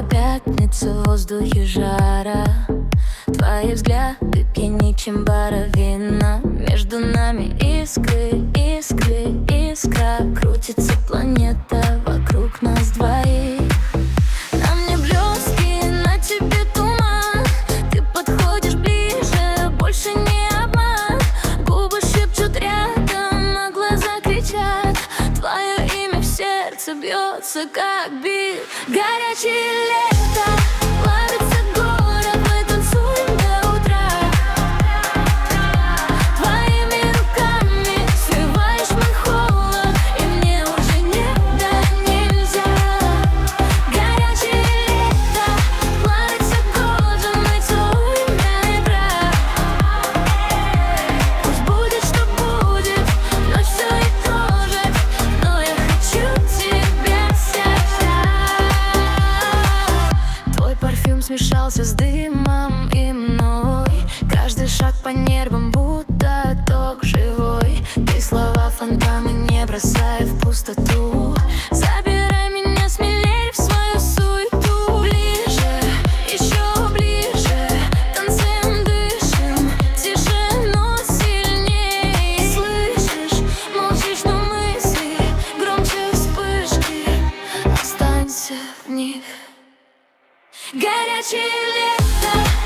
пятница, в воздухе жара. Твои взгляды пьянее, чем боровина. Между нами искры, искры, искра. Крутится планета вокруг нас двоих. На мне блестки, на тебе туман. Ты подходишь ближе, больше не обман. Губы шепчут рядом, а глаза кричат. Твое имя в сердце бьется, как бит. Горячее лето, плавится город, мы танцуем до утра. Твоими руками срываешь мой холод, и мне уже нет, да нельзя. Горячее лето, плавится кожа, мы целуем до утра. Пусть будет, что будет, ночь все и то же, но я хочу тебя сейчас. Твой парфюм смешался с дымом и мной. Каждый шаг по нервам будто ток живой. Ты слова фонтаны, не бросай в пустоту. Забирай меня смелее в свою суету. Ближе, еще ближе, танцуем, дышим. Тише, но сильнее. Слышишь, молчишь, но мысли громче вспышки. Останься в них. Горячее лето.